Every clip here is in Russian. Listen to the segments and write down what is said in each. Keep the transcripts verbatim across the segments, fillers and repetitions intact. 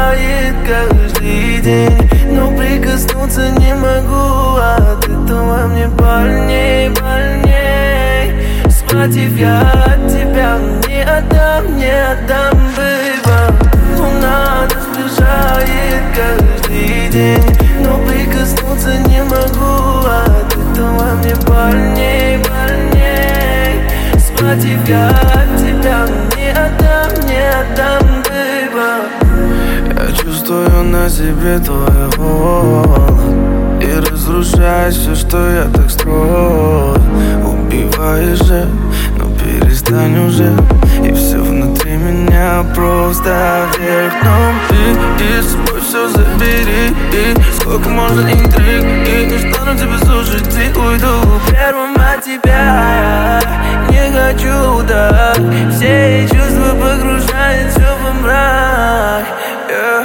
приближает каждый день, но прикоснуться не могу, от этого мне больней, больней. Схватив я от тебя, не отдам, не отдам, бэйба. Луна нас сближает каждый день, но прикоснуться не могу, от этого мне больней, больней. Схватив я от тебя, не отдам, не отдам, бэйба. Я чувствую на себе твой холод и разрушаешь все, что я так строил. Убиваешь же, но перестань уже, и все внутри меня просто вверх дном. Ты и с собой все забери, и сколько можно интриг, и не стану тебя слушать, и уйду первым от тебя. Не хочу, да, все чувства погружают все во мрак, yeah.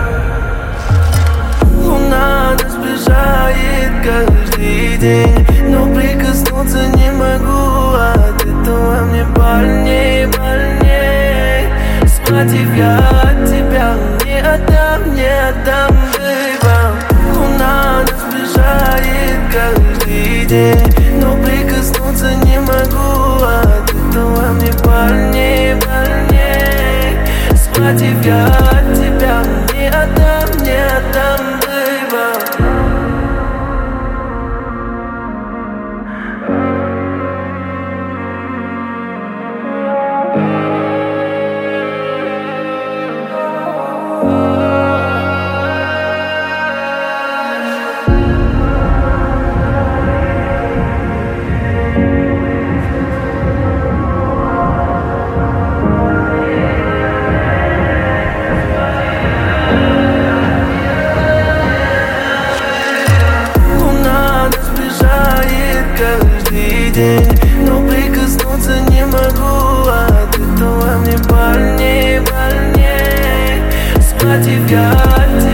Луна нас сближает каждый день, но прикоснуться не могу, от этого мне больней, больней. Схватив я от тебя, не отдам, не отдам, бэйба. Луна нас сближает каждый день, но прикоснуться не могу, от этого мне больней, больней. Схватив я от тебя, не отдам, не отдам, бэйба. Каждый день, но прикоснуться не могу, от этого мне больней, больней. Схватив я от